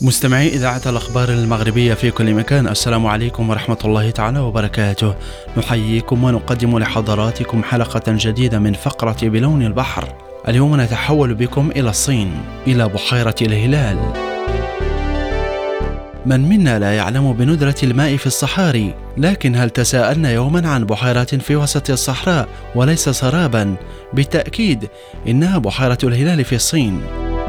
مستمعي إذاعة الأخبار المغربية في كل مكان، السلام عليكم ورحمة الله تعالى وبركاته. نحييكم ونقدم لحضراتكم حلقة جديدة من فقرة بلون البحر. اليوم نتحول بكم إلى الصين، إلى بحيرة الهلال. من منا لا يعلم بندرة الماء في الصحاري، لكن هل تساءلنا يوما عن بحيرة في وسط الصحراء وليس سرابا؟ بالتأكيد إنها بحيرة الهلال في الصين.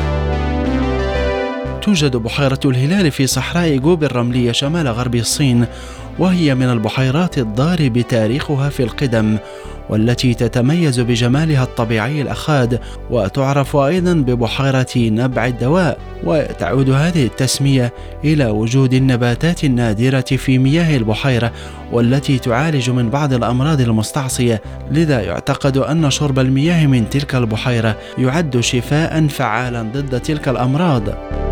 توجد بحيرة الهلال في صحراء جوب الرملية شمال غرب الصين، وهي من البحيرات الضار بتاريخها في القدم، والتي تتميز بجمالها الطبيعي الأخاذ، وتعرف أيضا ببحيرة نبع الدواء. وتعود هذه التسمية إلى وجود النباتات النادرة في مياه البحيرة، والتي تعالج من بعض الأمراض المستعصية، لذا يعتقد أن شرب المياه من تلك البحيرة يعد شفاء فعالا ضد تلك الأمراض.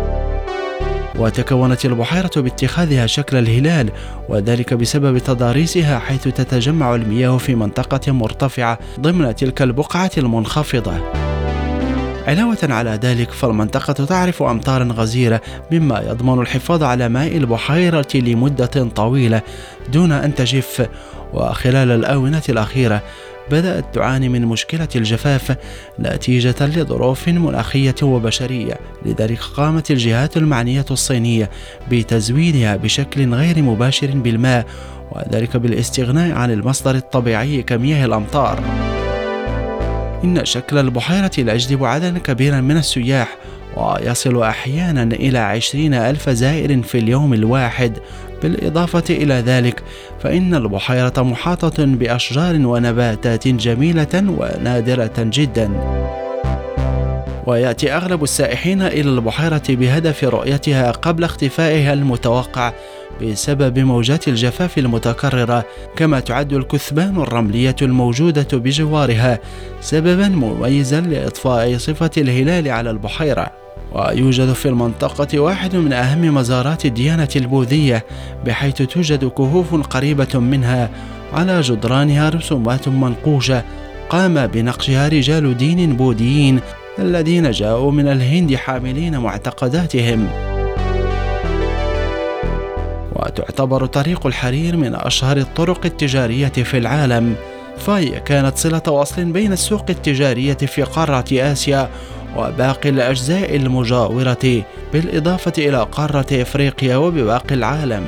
وتكونت البحيرة باتخاذها شكل الهلال، وذلك بسبب تضاريسها، حيث تتجمع المياه في منطقة مرتفعة ضمن تلك البقعة المنخفضة. علاوة على ذلك، فالمنطقة تعرف أمطارا غزيرة، مما يضمن الحفاظ على ماء البحيرة لمدة طويلة دون أن تجف. وخلال الآونة الأخيرة بدأت تعاني من مشكلة الجفاف نتيجة لظروف مناخية وبشرية، لذلك قامت الجهات المعنية الصينية بتزويدها بشكل غير مباشر بالماء، وذلك بالاستغناء عن المصدر الطبيعي كمياه الأمطار. إن شكل البحيرة لا يجذب عددا كبيرا من السياح، ويصل أحيانا إلى 20,000 زائر في اليوم الواحد. بالإضافة إلى ذلك، فإن البحيرة محاطة بأشجار ونباتات جميلة ونادرة جدا، ويأتي أغلب السائحين إلى البحيرة بهدف رؤيتها قبل اختفائها المتوقع بسبب موجات الجفاف المتكررة. كما تعد الكثبان الرملية الموجودة بجوارها سببا مميزا لإضفاء صفة الهلال على البحيرة. ويوجد في المنطقة واحد من أهم مزارات الديانة البوذية، بحيث توجد كهوف قريبة منها على جدرانها رسومات منقوشة قام بنقشها رجال دين بوذيين الذين جاءوا من الهند حاملين معتقداتهم. وتعتبر طريق الحرير من أشهر الطرق التجارية في العالم، فهي كانت صلة وصل بين السوق التجارية في قارة آسيا وباقي الأجزاء المجاورة، بالإضافة إلى قارة إفريقيا وبباقي العالم.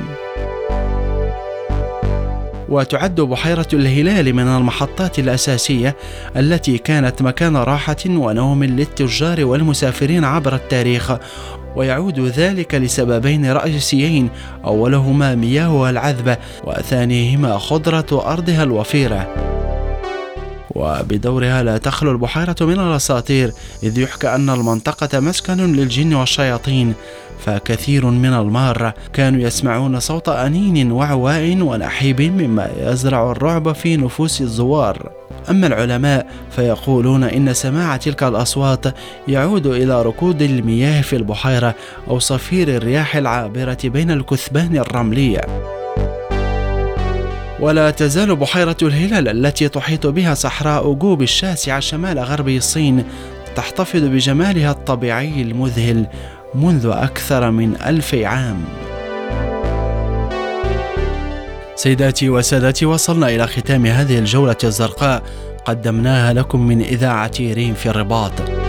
وتعد بحيرة الهلال من المحطات الأساسية التي كانت مكان راحة ونوم للتجار والمسافرين عبر التاريخ، ويعود ذلك لسببين رئيسيين: أولهما مياهها العذبة، وثانيهما خضرة أرضها الوفيرة. وبدورها لا تخلو البحيرة من الأساطير، إذ يحكى أن المنطقة مسكن للجن والشياطين، فكثير من المارة كانوا يسمعون صوت أنين وعواء ونحيب، مما يزرع الرعب في نفوس الزوار. أما العلماء فيقولون إن سماع تلك الأصوات يعود إلى ركود المياه في البحيرة أو صفير الرياح العابرة بين الكثبان الرملية. ولا تزال بحيرة الهلال التي تحيط بها صحراء جوب الشاسعة شمال غرب الصين تحتفظ بجمالها الطبيعي المذهل منذ أكثر من 1000 عام. سيداتي وسادتي، وصلنا إلى ختام هذه الجولة الزرقاء قدمناها لكم من إذاعة ريم في الرباط.